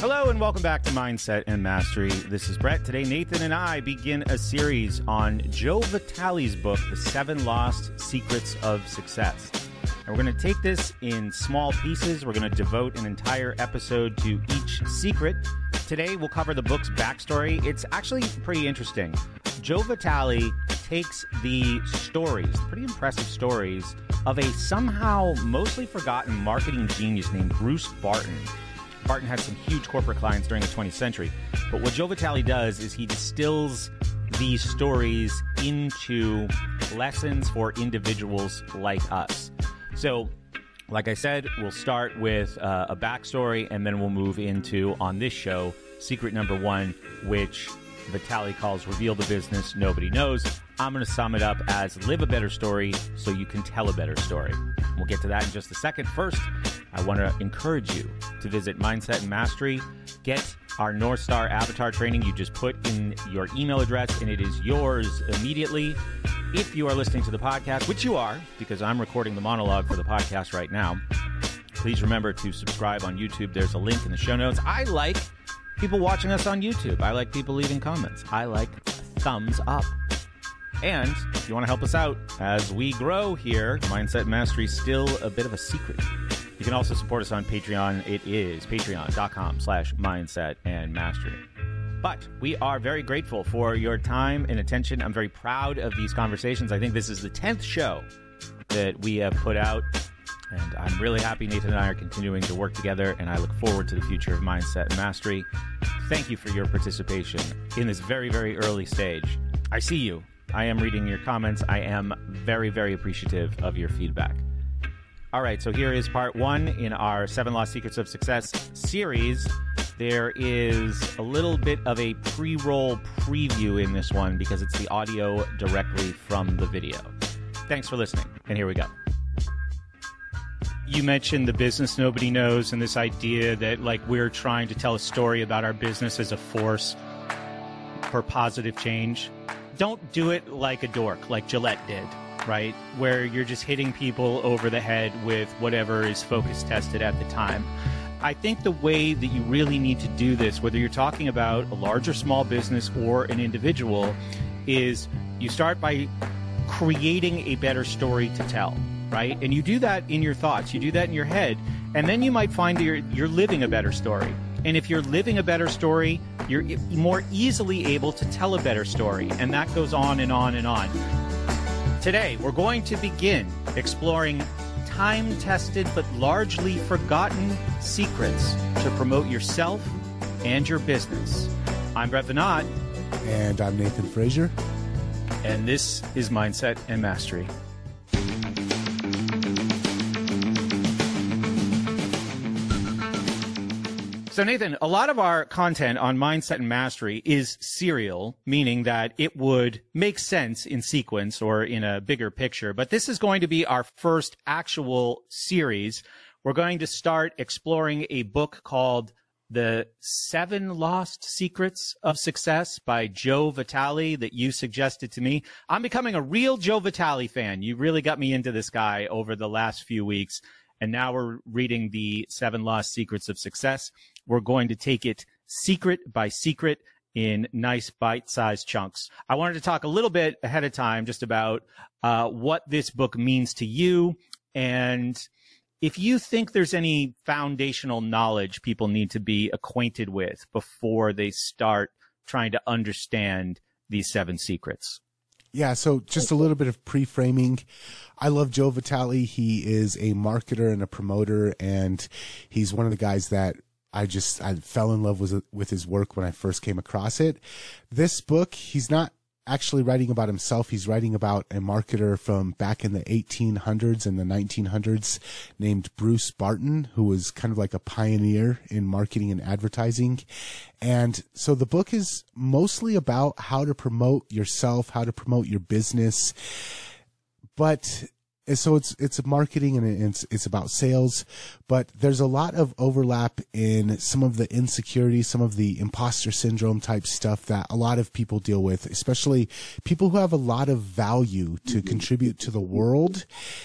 Hello and welcome back to Mindset and Mastery. This is Brett. Today, Nathan and I begin a series on Joe Vitale's book, The 7 Lost Secrets of Success. And we're going to take this in small pieces. We're going to devote an entire episode to each secret. Today, we'll cover the book's backstory. It's actually pretty interesting. Joe Vitale takes the stories, pretty impressive stories, of a somehow mostly forgotten marketing genius named Bruce Barton. Barton had some huge corporate clients during the 20th century. But what Joe Vitale does is he distills these stories into lessons for individuals like us. So, like I said, we'll start with a backstory, and then we'll move into, on this show, secret number 1, which Vitale calls Reveal the Business Nobody Knows. I'm going to sum it up as live a better story so you can tell a better story. We'll get to that in just a second. First, I want to encourage you to visit Mindset and Mastery. Get our North Star Avatar training. You just put in your email address and it is yours immediately. If you are listening to the podcast, which you are, because I'm recording the monologue for the podcast right now, please remember to subscribe on YouTube. There's a link in the show notes. I like people watching us on YouTube. I like people leaving comments. I like thumbs up. And if you want to help us out as we grow here, Mindset Mastery is still a bit of a secret. You can also support us on Patreon. It is patreon.com/mindset and mastery. But we are very grateful for your time and attention. I'm very proud of these conversations. I think this is the 10th show that we have put out. And I'm really happy Nathan and I are continuing to work together, and I look forward to the future of Mindset and Mastery. Thank you for your participation in this very, very early stage. I see you. I am reading your comments. I am very, very appreciative of your feedback. All right, so here is part 1 in our 7 Lost Secrets of Success series. There is a little bit of a pre-roll preview in this one because it's the audio directly from the video. Thanks for listening, and here we go. You mentioned the business nobody knows and this idea that like we're trying to tell a story about our business as a force for positive change. Don't do it like a dork, like Gillette did, right? Where you're just hitting people over the head with whatever is focus tested at the time. I think the way that you really need to do this, whether you're talking about a large or small business or an individual, is you start by creating a better story to tell, right? And you do that in your thoughts, you do that in your head, and then you might find that you're living a better story. And if you're living a better story, you're more easily able to tell a better story. And that goes on and on and on. Today, we're going to begin exploring time-tested but largely forgotten secrets to promote yourself and your business. I'm Brett Venat. And I'm Nathan Frazier. And this is Mindset and Mastery. So Nathan, a lot of our content on Mindset and Mastery is serial, meaning that it would make sense in sequence or in a bigger picture. But this is going to be our first actual series. We're going to start exploring a book called The 7 Lost Secrets of Success by Joe Vitale that you suggested to me. I'm becoming a real Joe Vitale fan. You really got me into this guy over the last few weeks. And now we're reading The 7 Lost Secrets of Success. We're going to take it secret by secret in nice bite-sized chunks. I wanted to talk a little bit ahead of time just about what this book means to you, and if you think there's any foundational knowledge people need to be acquainted with before they start trying to understand these 7 secrets. Yeah, so just a little bit of pre-framing. I love Joe Vitale. He is a marketer and a promoter, and he's one of the guys that I fell in love with his work when I first came across it. This book, he's not actually writing about himself. He's writing about a marketer from back in the 1800s and the 1900s named Bruce Barton, who was kind of like a pioneer in marketing and advertising. And so the book is mostly about how to promote yourself, how to promote your business. But so it's marketing and it's about sales, but there's a lot of overlap in some of the insecurities, some of the imposter syndrome type stuff that a lot of people deal with, especially people who have a lot of value to contribute to the world,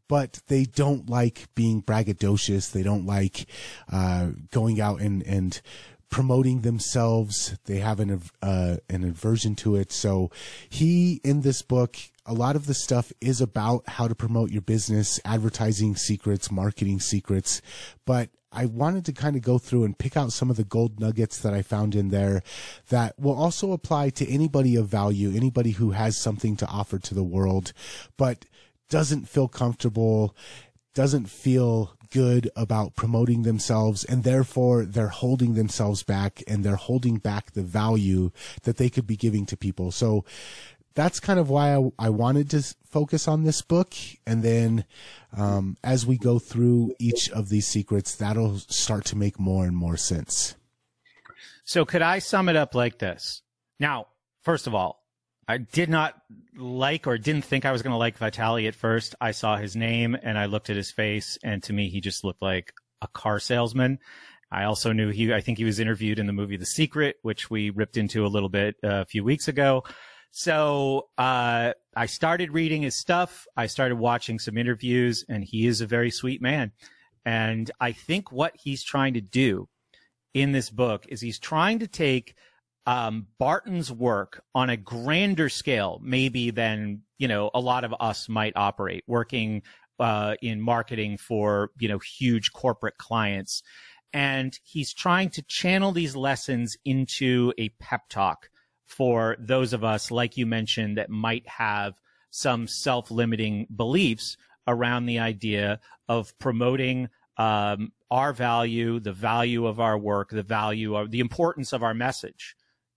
but they don't like being braggadocious. They don't like going out and promoting themselves. They have an aversion to it. So in this book, a lot of the stuff is about how to promote your business, advertising secrets, marketing secrets. But I wanted to kind of go through and pick out some of the gold nuggets that I found in there that will also apply to anybody of value, anybody who has something to offer to the world, but doesn't feel comfortable, doesn't feel good about promoting themselves, and therefore they're holding themselves back and they're holding back the value that they could be giving to people. So that's kind of why I wanted to focus on this book. And then as we go through each of these secrets, that'll start to make more and more sense. So could I sum it up like this? Now, first of all, I did not like or didn't think I was going to like Vitaliy at first. I saw his name and I looked at his face, and to me, he just looked like a car salesman. I also knew I think he was interviewed in the movie The Secret, which we ripped into a little bit a few weeks ago. So I started reading his stuff. I started watching some interviews, and he is a very sweet man. And I think what he's trying to do in this book is he's trying to take Barton's work on a grander scale, maybe than, a lot of us might operate, working in marketing for, huge corporate clients. And he's trying to channel these lessons into a pep talk for those of us, like you mentioned, that might have some self-limiting beliefs around the idea of promoting our value, the value of our work, the importance of our message.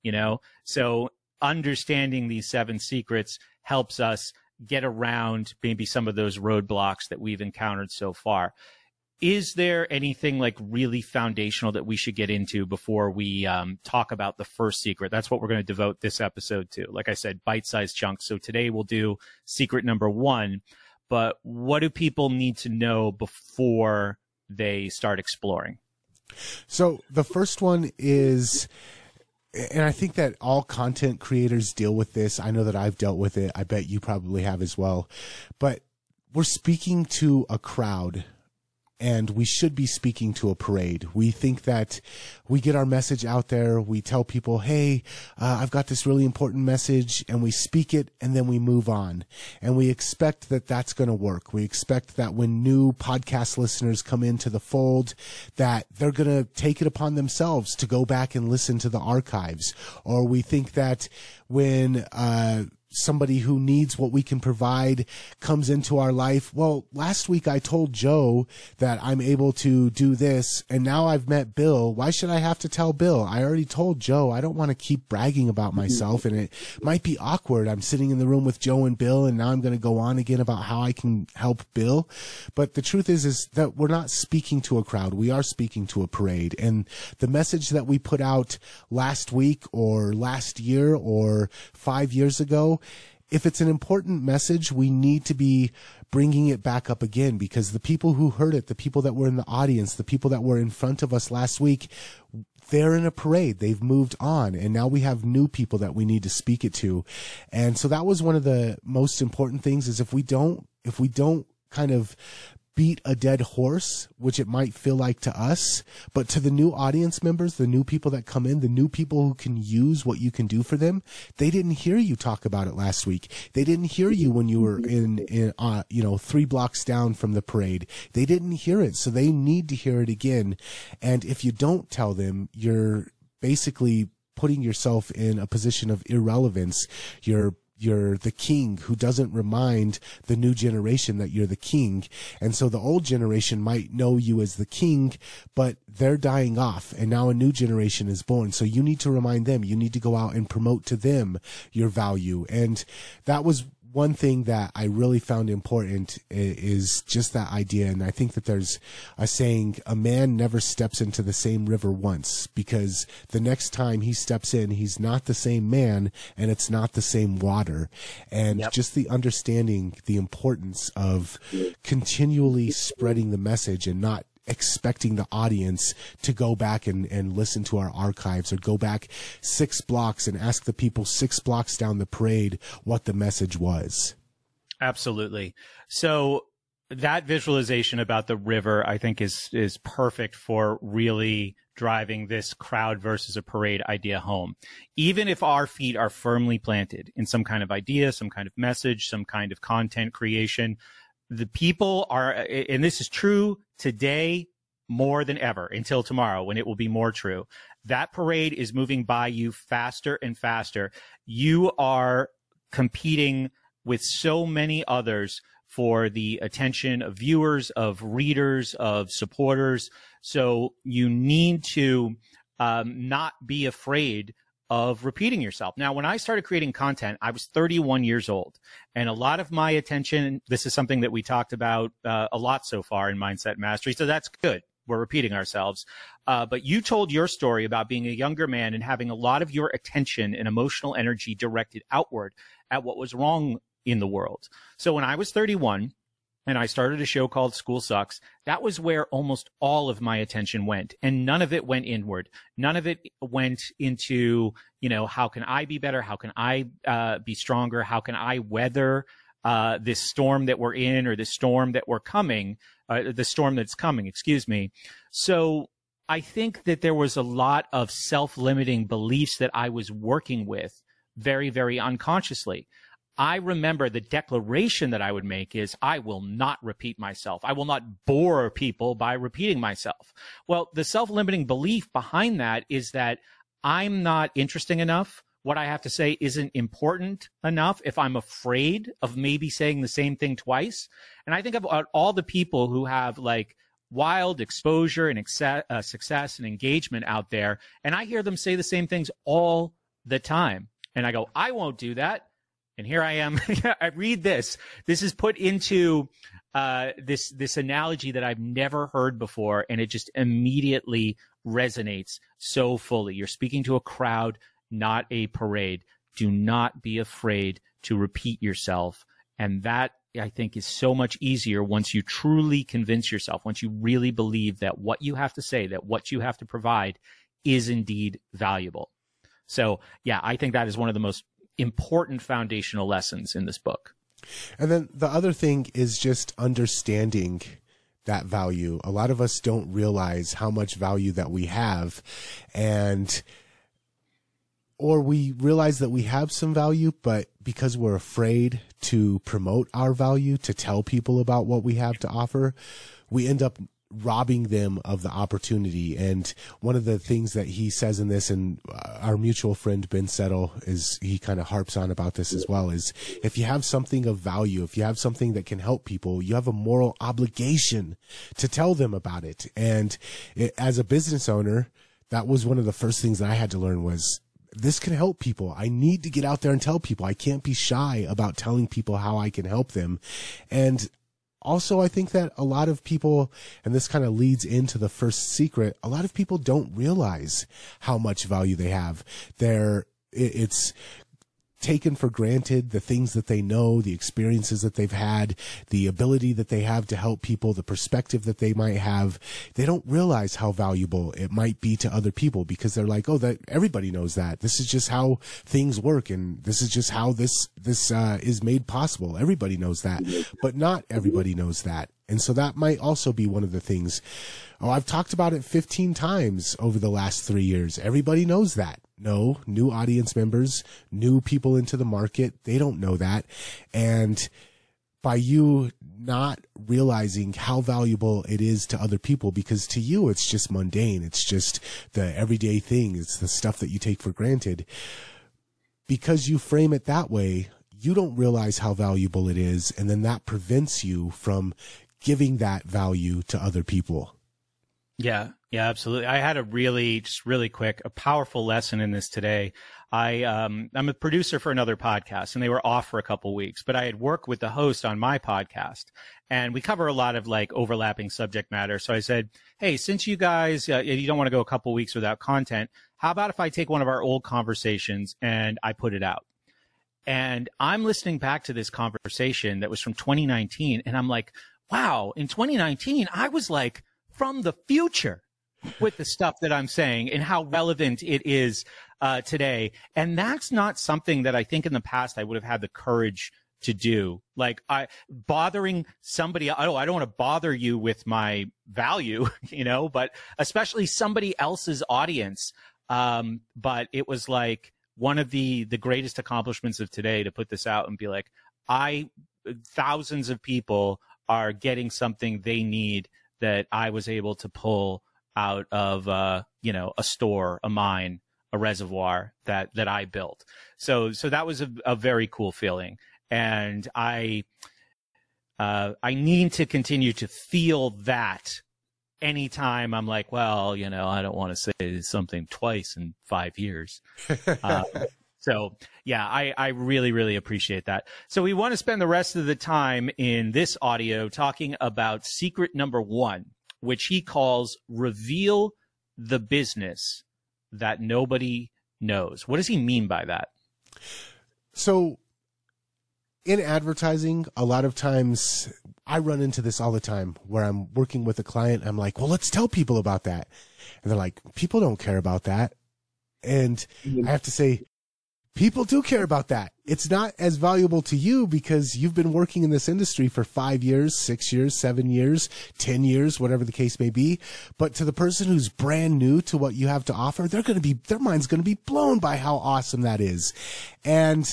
So understanding these 7 secrets helps us get around maybe some of those roadblocks that we've encountered so far. Is there anything like really foundational that we should get into before we talk about the first secret? That's what we're going to devote this episode to. Like I said, bite-sized chunks. So today we'll do secret number 1, but what do people need to know before they start exploring? So the first one is, and I think that all content creators deal with this. I know that I've dealt with it. I bet you probably have as well. But we're speaking to a crowd, and we should be speaking to a parade. We think that we get our message out there. We tell people, hey, I've got this really important message, and we speak it, and then we move on. And we expect that that's going to work. We expect that when new podcast listeners come into the fold, that they're going to take it upon themselves to go back and listen to the archives. Or we think that when somebody who needs what we can provide comes into our life. Well, last week I told Joe that I'm able to do this, and now I've met Bill. Why should I have to tell Bill? I already told Joe. I don't want to keep bragging about myself, and it might be awkward. I'm sitting in the room with Joe and Bill, and now I'm going to go on again about how I can help Bill. But the truth is that we're not speaking to a crowd. We are speaking to a parade. And the message that we put out last week or last year or 5 years ago, if it's an important message, we need to be bringing it back up again, because the people who heard it, the people that were in the audience, the people that were in front of us last week, they're in a parade. They've moved on, and now we have new people that we need to speak it to. And so that was one of the most important things, is if we don't kind of beat a dead horse, which it might feel like to us, but to the new audience members, the new people that come in, the new people who can use what you can do for them, they didn't hear you talk about it last week. They didn't hear you when you were in 3 blocks down from the parade. They didn't hear it, so they need to hear it again. And if you don't tell them, you're basically putting yourself in a position of irrelevance. You're the king who doesn't remind the new generation that you're the king. And so the old generation might know you as the king, but they're dying off, and now a new generation is born. So you need to remind them. You need to go out and promote to them your value. And that was one thing that I really found important, is just that idea. And I think that there's a saying, a man never steps into the same river once, because the next time he steps in, he's not the same man, and it's not the same water. And just the understanding the importance of continually spreading the message and not expecting the audience to go back and listen to our archives, or go back 6 blocks and ask the people 6 blocks down the parade what the message was. Absolutely. So that visualization about the river, I think is perfect for really driving this crowd versus a parade idea home. Even if our feet are firmly planted in some kind of idea, some kind of message, some kind of content creation, the people are, and this is true today more than ever until tomorrow when it will be more true. That parade is moving by you faster and faster. You are competing with so many others for the attention of viewers, of readers, of supporters. So you need to not be afraid of repeating yourself. Now, when I started creating content, I was 31 years old. And a lot of my attention, this is something that we talked about a lot so far in Mindset Mastery. So that's good. We're repeating ourselves. But you told your story about being a younger man and having a lot of your attention and emotional energy directed outward at what was wrong in the world. So when I was 31 and I started a show called School Sucks, that was where almost all of my attention went. And none of it went inward. None of it went into, how can I be better? How can I be stronger? How can I weather this storm that we're in, or this storm that we're coming, the storm that's coming, excuse me. So I think that there was a lot of self-limiting beliefs that I was working with very, very unconsciously. I remember the declaration that I would make is, I will not repeat myself. I will not bore people by repeating myself. Well, the self-limiting belief behind that is that I'm not interesting enough. What I have to say isn't important enough if I'm afraid of maybe saying the same thing twice. And I think about all the people who have like wild exposure and success and engagement out there, and I hear them say the same things all the time. And I go, I won't do that. And here I am. I read this. This is put into this analogy that I've never heard before, and it just immediately resonates so fully. You're speaking to a crowd, not a parade. Do not be afraid to repeat yourself. And that, I think, is so much easier once you truly convince yourself, once you really believe that what you have to say, that what you have to provide is indeed valuable. So, yeah, I think that is one of the most important foundational lessons in this book. And then the other thing is just understanding that value. A lot of us don't realize how much value that we have, or we realize that we have some value, but because we're afraid to promote our value, to tell people about what we have to offer, we end up robbing them of the opportunity. And one of the things that he says in this, and our mutual friend Ben Settle, is he kind of harps on about this as well, is if you have something of value, if you have something that can help people, you have a moral obligation to tell them about it. And as a business owner, that was one of the first things that I had to learn was, this can help people. I need to get out there and tell people. I can't be shy about telling people how I can help them. And also, I think that a lot of people, and this kind of leads into the first secret, a lot of people don't realize how much value they have. It's taken for granted, the things that they know, the experiences that they've had, the ability that they have to help people, the perspective that they might have. They don't realize how valuable it might be to other people because they're like, oh, that everybody knows that. This is just how things work, and this is just how this is made possible. Everybody knows that, but not everybody knows that. And so that might also be one of the things. Oh, I've talked about it 15 times over the last 3 years. Everybody knows that. No, new audience members, new people into the market, they don't know that. And by you not realizing how valuable it is to other people, because to you it's just mundane, it's just the everyday thing, it's the stuff that you take for granted. Because you frame it that way, you don't realize how valuable it is, and then that prevents you from giving that value to other people. Yeah, absolutely. I had a really quick, a powerful lesson in this today. I'm a producer for another podcast, and they were off for a couple weeks, but I had worked with the host on my podcast, and we cover a lot of like overlapping subject matter. So I said, hey, since you guys, you don't want to go a couple weeks without content, how about if I take one of our old conversations and I put it out? And I'm listening back to this conversation that was from 2019, and I'm like, wow, in 2019, I was like from the future with the stuff that I'm saying and how relevant it is today. And that's not something that I think in the past I would have had the courage to do. Like bothering somebody. I don't want to bother you with my value, but especially somebody else's audience. But it was like one of the greatest accomplishments of today to put this out and be like, thousands of people are getting something they need that I was able to pull out of, a store, a mine, a reservoir that I built. So that was a very cool feeling. And I need to continue to feel that anytime I'm like, well, I don't want to say something twice in 5 years. So yeah, I really, really appreciate that. So we want to spend the rest of the time in this audio talking about secret number 1, which he calls reveal the business that nobody knows. What does he mean by that? So in advertising, a lot of times I run into this all the time where I'm working with a client. I'm like, well, let's tell people about that. And they're like, people don't care about that. And I have to say, people do care about that. It's not as valuable to you because you've been working in this industry for 5 years, 6 years, 7 years, 10 years, whatever the case may be. But to the person who's brand new to what you have to offer, their mind's going to be blown by how awesome that is. And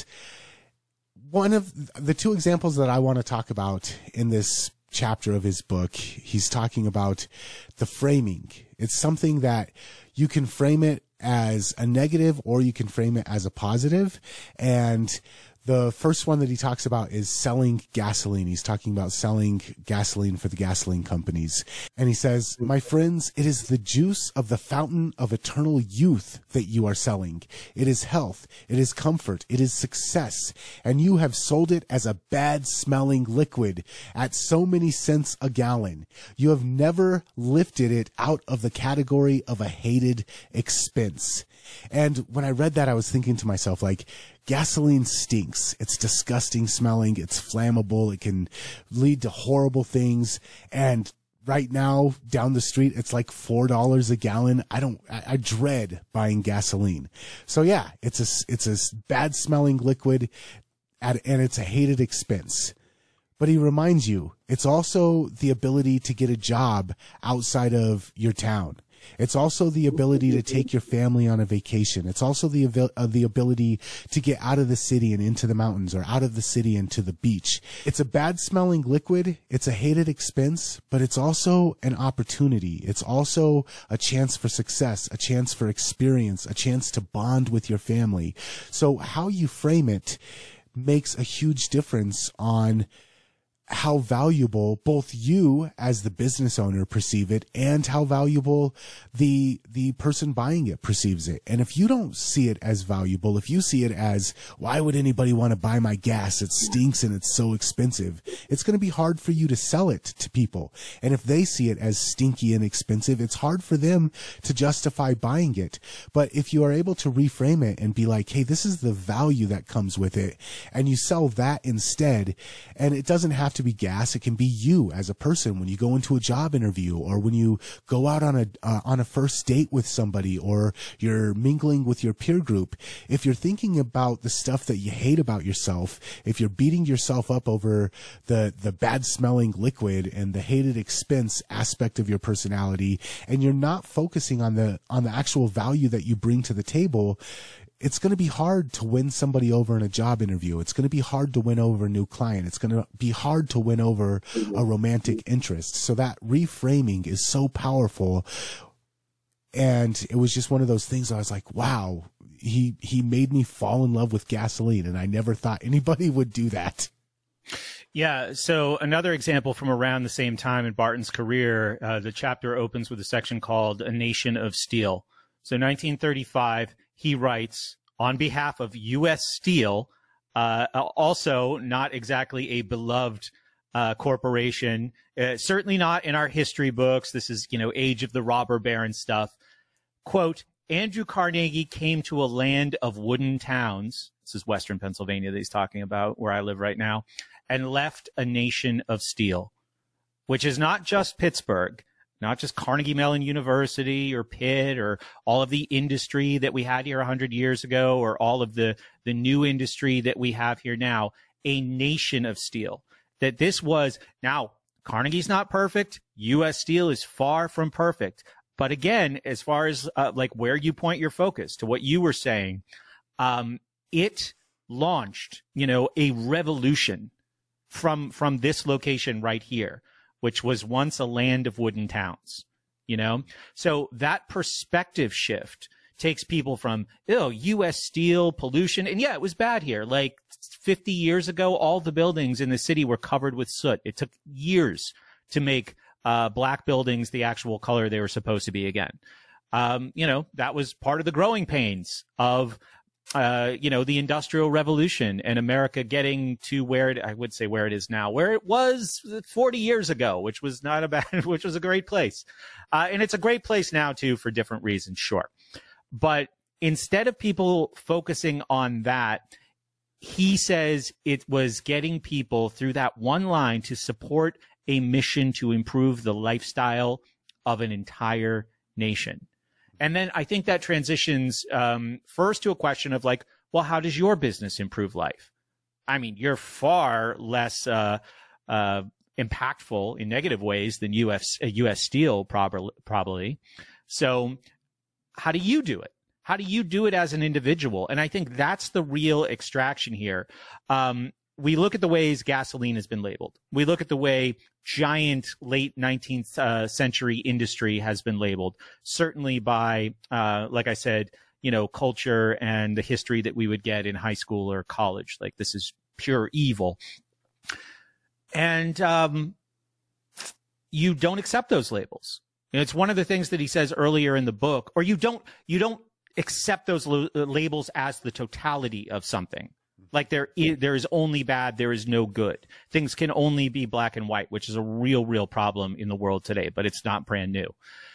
one of the 2 examples that I want to talk about in this chapter of his book, he's talking about the framing. It's something that you can frame it as a negative or you can frame it as a positive. And the first one that he talks about is selling gasoline. He's talking about selling gasoline for the gasoline companies. And he says, my friends, it is the juice of the fountain of eternal youth that you are selling. It is health. It is comfort. It is success. And you have sold it as a bad smelling liquid at so many cents a gallon. You have never lifted it out of the category of a hated expense. And when I read that, I was thinking to myself, like, gasoline stinks. It's disgusting smelling. It's flammable. It can lead to horrible things. And right now down the street, it's like $4 a gallon. I dread buying gasoline. So yeah, it's a bad smelling liquid and it's a hated expense. But he reminds you, it's also the ability to get a job outside of your town. It's also the ability to take your family on a vacation. It's also the ability to get out of the city and into the mountains, or out of the city and to the beach. It's a bad smelling liquid. It's a hated expense, but it's also an opportunity. It's also a chance for success, a chance for experience, a chance to bond with your family. So how you frame it makes a huge difference on how valuable both you as the business owner perceive it and how valuable the person buying it perceives it. And if you don't see it as valuable, if you see it as, why would anybody want to buy my gas? It stinks and it's so expensive. It's going to be hard for you to sell it to people. And if they see it as stinky and expensive, it's hard for them to justify buying it. But if you are able to reframe it and be like, hey, this is the value that comes with it, and you sell that instead, and it doesn't have to be gas. It can be you as a person when you go into a job interview, or when you go out on a first date with somebody, or you're mingling with your peer group. If you're thinking about the stuff that you hate about yourself, if you're beating yourself up over the bad smelling liquid and the hated expense aspect of your personality, and you're not focusing on the actual value that you bring to the table, it's going to be hard to win somebody over in a job interview. It's going to be hard to win over a new client. It's going to be hard to win over a romantic interest. So that reframing is so powerful. And it was just one of those things I was like, wow, he made me fall in love with gasoline. And I never thought anybody would do that. Yeah. So another example from around the same time in Barton's career, the chapter opens with a section called A Nation of Steel. So 1935, he writes, on behalf of U.S. Steel, also not exactly a beloved corporation, certainly not in our history books. This is, Age of the Robber Baron stuff. Quote, Andrew Carnegie came to a land of wooden towns. This is Western Pennsylvania that he's talking about, where I live right now, and left a nation of steel, which is not just Pittsburgh, not just Carnegie Mellon University or Pitt or all of the industry that we had here 100 years ago, or all of the new industry that we have here now. a nation of steel. That this was, now, Carnegie's not perfect. U.S. Steel is far from perfect. But again, as far as like where you point your focus to what you were saying, it launched, a revolution from this location right here, which was once a land of wooden towns, So that perspective shift takes people from, U.S. Steel, pollution. And yeah, it was bad here. Like 50 years ago, all the buildings in the city were covered with soot. It took years to make black buildings the actual color they were supposed to be again. That was part of the growing pains of, the Industrial Revolution and America getting to where I would say where it is now, where it was 40 years ago, which was which was a great place. And it's a great place now too, for different reasons, sure. But instead of people focusing on that, he says it was getting people through that one line to support a mission to improve the lifestyle of an entire nation. And then I think that transitions first to a question of like, well, how does your business improve life? I mean, you're far less impactful in negative ways than U.S. Steel probably. So how do you do it? How do you do it as an individual? And I think that's the real extraction here. We look at the ways gasoline has been labeled. We look at the way giant late 19th century industry has been labeled, certainly by, like I said, culture and the history that we would get in high school or college. Like, this is pure evil. And you don't accept those labels. It's one of the things that he says earlier in the book, or you don't accept those labels as the totality of something. Like there is only bad, there is no good. Things can only be black and white, which is a real problem in the world today, but it's not brand new.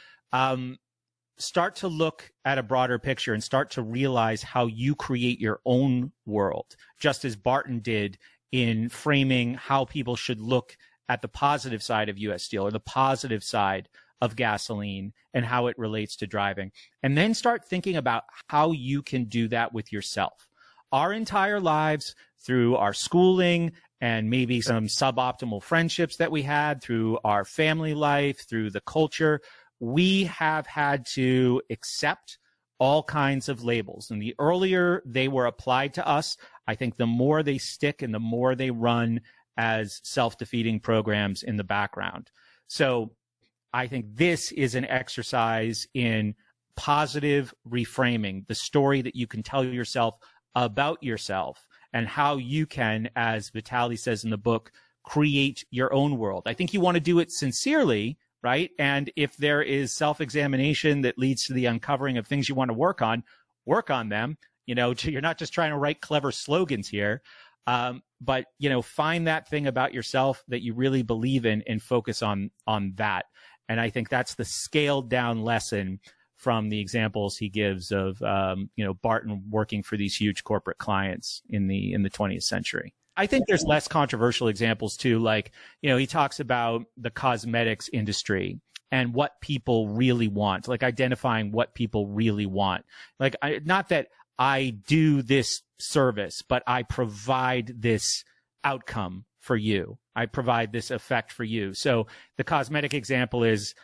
Start to look at a broader picture and start to realize how you create your own world, just as Barton did in framing how people should look at the positive side of U.S. Steel or the positive side of gasoline and how it relates to driving. And then start thinking about how you can do that with yourself. Our entire lives, through our schooling and maybe some suboptimal friendships that we had, through our family life, through the culture, we have had to accept all kinds of labels. And the earlier they were applied to us, I think the more they stick and the more they run as self-defeating programs in the background. So I think this is an exercise in positive reframing, the story that you can tell yourself about yourself and how you can, as Vitaly says in the book, create your own world. I think you want to do it sincerely, right? And if there is self-examination that leads to the uncovering of things you want to work on them. You're not just trying to write clever slogans here, but, find that thing about yourself that you really believe in and focus on that. And I think that's the scaled down lesson from the examples he gives of, Barton working for these huge corporate clients in the 20th century. I think there's less controversial examples too. Like, he talks about the cosmetics industry and what people really want, like identifying what people really want. Like, not that I do this service, but I provide this outcome for you. I provide this effect for you. So the cosmetic example is,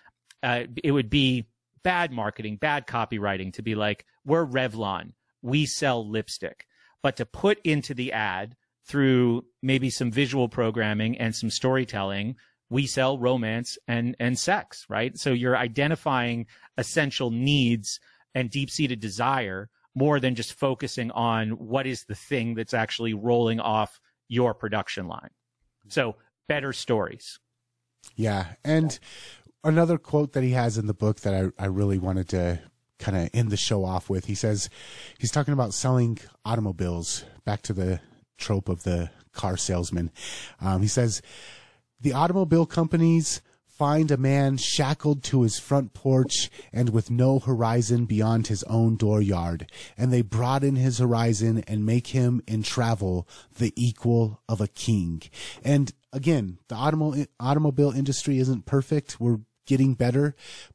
it would be bad marketing, bad copywriting to be like, we're Revlon, we sell lipstick. But to put into the ad through maybe some visual programming and some storytelling, we sell romance and sex, right? So you're identifying essential needs and deep-seated desire more than just focusing on what is the thing that's actually rolling off your production line. So better stories. Yeah. And another quote that he has in the book that I really wanted to kind of end the show off with, he says, he's talking about selling automobiles, back to the trope of the car salesman. He says, the automobile companies find a man shackled to his front porch and with no horizon beyond his own dooryard, and they broaden his horizon and make him in travel the equal of a king. And again, the automobile industry isn't perfect. We're getting better, but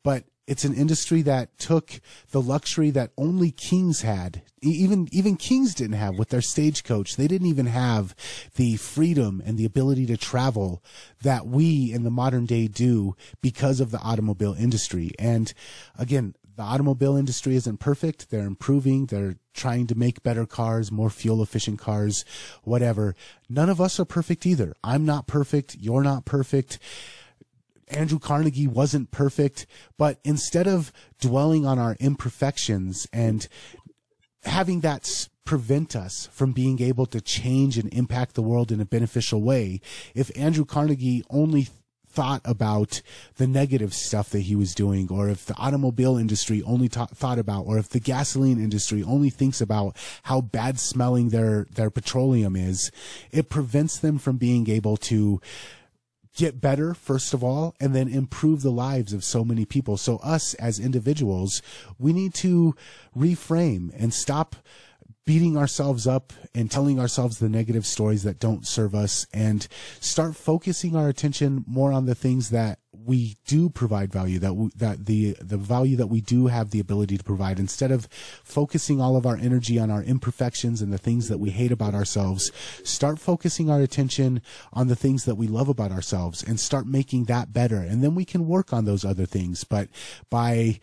It's an industry that took the luxury that only kings had. Even kings didn't have with their stagecoach. They didn't even have the freedom and the ability to travel that we in the modern day do because of the automobile industry. And again, the automobile industry isn't perfect. They're improving. They're trying to make better cars, more fuel efficient cars, whatever. None of us are perfect either. I'm not perfect. You're not perfect. Andrew Carnegie wasn't perfect, but instead of dwelling on our imperfections and having that prevent us from being able to change and impact the world in a beneficial way, if Andrew Carnegie only thought about the negative stuff that he was doing, or if the automobile industry only thought about, or if the gasoline industry only thinks about how bad smelling their petroleum is, it prevents them from being able to get better, first of all, and then improve the lives of so many people. So us as individuals, we need to reframe and stop beating ourselves up and telling ourselves the negative stories that don't serve us, and start focusing our attention more on the things that we do provide value, that the value that we do have the ability to provide, instead of focusing all of our energy on our imperfections and the things that we hate about ourselves. Start focusing our attention on the things that we love about ourselves and start making that better. And then we can work on those other things. But by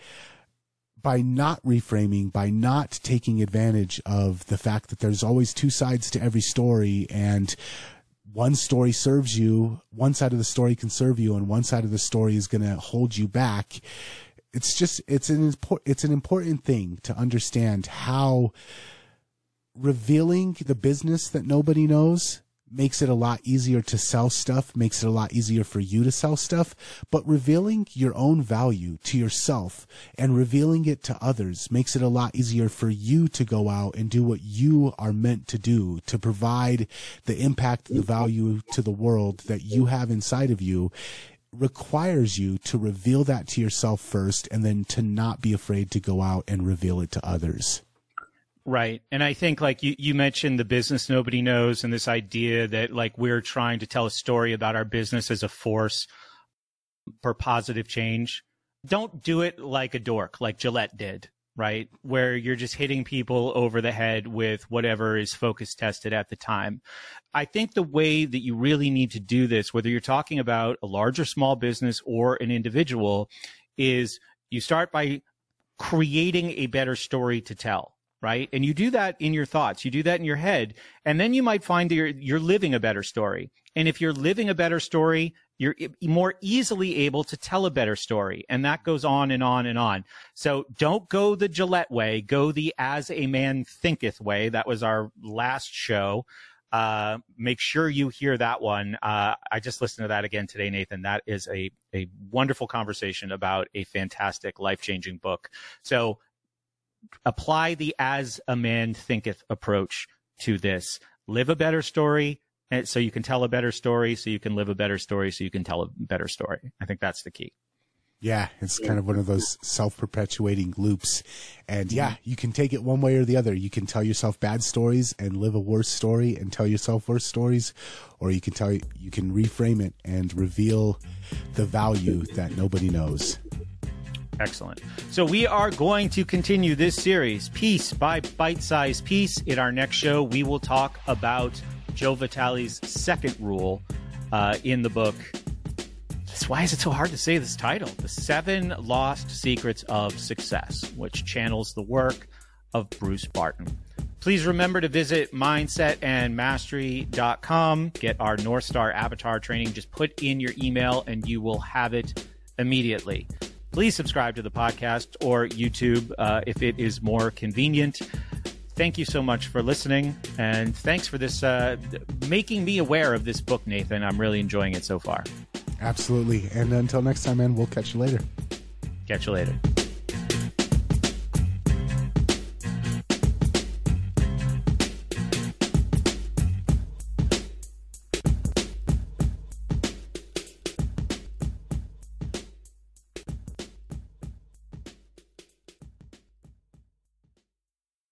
not reframing, by not taking advantage of the fact that there's always two sides to every story, and one story serves you, one side of the story can serve you, and one side of the story is going to hold you back. It's an important thing to understand how revealing the business that nobody knows makes it a lot easier to sell stuff, makes it a lot easier for you to sell stuff, but revealing your own value to yourself and revealing it to others makes it a lot easier for you to go out and do what you are meant to do, to provide the impact, the value to the world that you have inside of you. Requires you to reveal that to yourself first, and then to not be afraid to go out and reveal it to others. Right. And I think, like you mentioned the business nobody knows, and this idea that like we're trying to tell a story about our business as a force for positive change. Don't do it like a dork, like Gillette did, right? Where you're just hitting people over the head with whatever is focus tested at the time. I think the way that you really need to do this, whether you're talking about a large or small business or an individual, is you start by creating a better story to tell. Right. And you do that in your thoughts. You do that in your head. And then you might find that you're living a better story. And if you're living a better story, you're more easily able to tell a better story. And that goes on and on and on. So don't go the Gillette way. Go the As a Man Thinketh way. That was our last show. Make sure you hear that one. I just listened to that again today, Nathan. That is a wonderful conversation about a fantastic, life-changing book. So apply the As a Man Thinketh approach to this. Live a better story, and so you can tell a better story, so you can live a better story, so you can tell a better story. I think that's the key. Yeah, it's kind of one of those self-perpetuating loops. And yeah, you can take it one way or the other. You can tell yourself bad stories and live a worse story and tell yourself worse stories, or you can reframe it and reveal the value that nobody knows. Excellent. So we are going to continue this series piece by bite-sized piece. In our next show, we will talk about Joe Vitale's second rule in the book. Why is it so hard to say this title? The 7 Lost Secrets of Success, which channels the work of Bruce Barton. Please remember to visit mindsetandmastery.com. Get our North Star Avatar training. Just put in your email and you will have it immediately. Please subscribe to the podcast or YouTube if it is more convenient. Thank you so much for listening, and thanks for this making me aware of this book, Nathan. I'm really enjoying it so far. Absolutely. And until next time, man, we'll catch you later. Catch you later.